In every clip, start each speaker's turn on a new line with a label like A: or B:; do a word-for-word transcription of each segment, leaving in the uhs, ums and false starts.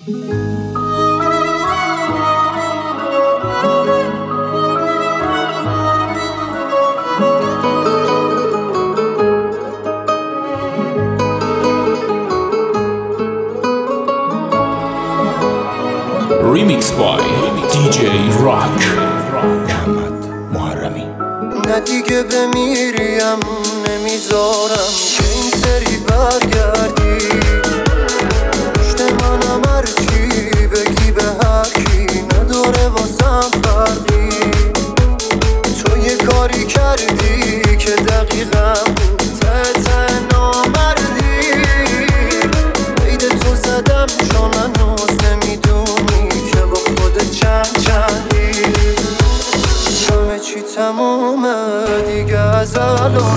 A: Remix by دی جی راک محمد محرمی.
B: نه دیگه بمیریم نمیذارم که این سری برگردی، پشت منم هرچی بگی به هرکی نداره واسم فرقی. تو یه کاری کردی که دقیقم ته ته نامردی، قید تو زدم چون هنوز نمیدونی که با خودت چند چندی. همه چی تمومه دیگه از الان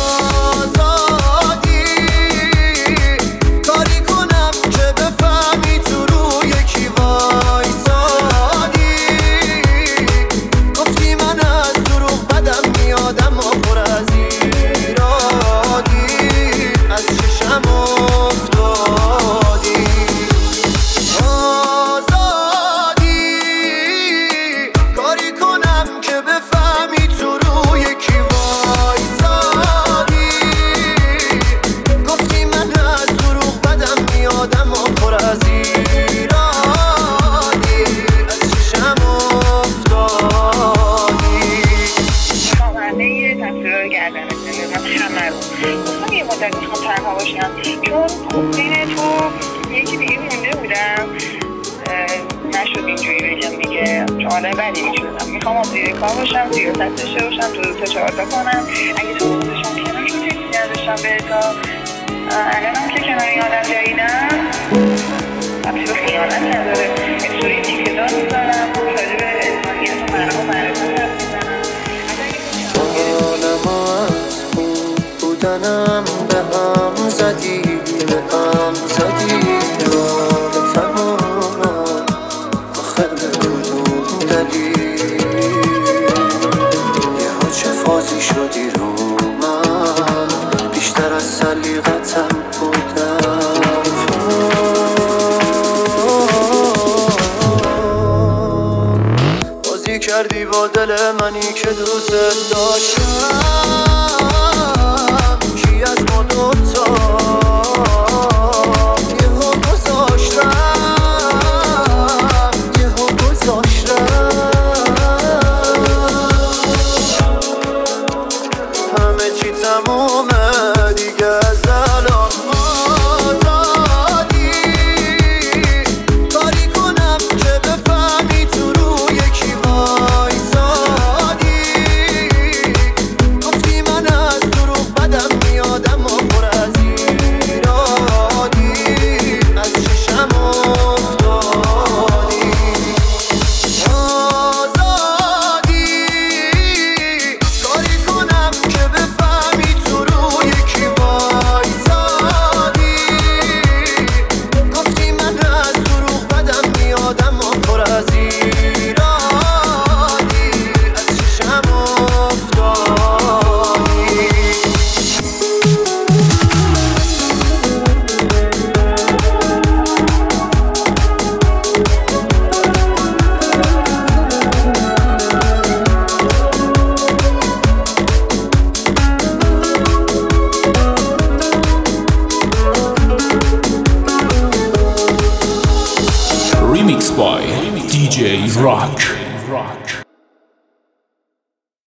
B: آزادی، کاری کنم که بفهمی تو روی کی وایسادی. گفتی من از دروغ بدم میادم و پر از ایرادی، از چشم افتادی. آزادی کاری کنم که بفهمی تو روی کی وایسادی. گفتی من از دروغ بدم میادم و پر از ایرادی، از چشم افتادی.
C: خواننده تصویر گردنت نمیدونم همه رو گفتم یه مدت میخوام تنها باشم، چون خب بین تو یکی دیگه مونده بودم، نشد اینجوری بگم دیگه، چون آدم بدی میشدم. میخوام زیر کار باشم، زیر دست داشته باشم، دو تا چهارتا کنم. اگه تو بودشم کنار شد تکسی نداشتم به تا الانم که کنار این آدم جاییدم ربطی به خیانت نداره. استوری تیکدار میزنم، راجع به انسانیت و معنی و معرفت حرف میزنم.
B: حالم از خوب بودنم به هم زدی، به هم زدی. راه تمام آخه به کدوم دلیل یهو چه فازی شدی رو من، بیشتر از سلیقتم بودم. بازی کردی با دل منی که دوست داشتم. کی از ما دوتا یهو گذاشتم، یهو گذاشتم. همه چی تمومه دیگه از الان آزادی، کاری کنم که بفهمی تو روی کی وایسادی. گفتی من از دروغ بدم میادم و پر از ایرادی، از چشم افتادی. آزادی کاری کنم که بفهمی تو روی کی وایسادی. گفتی من از دروغ بدم میادم و پر از ایرادی، از چشم افتادی.
A: Remix by دی جی راک.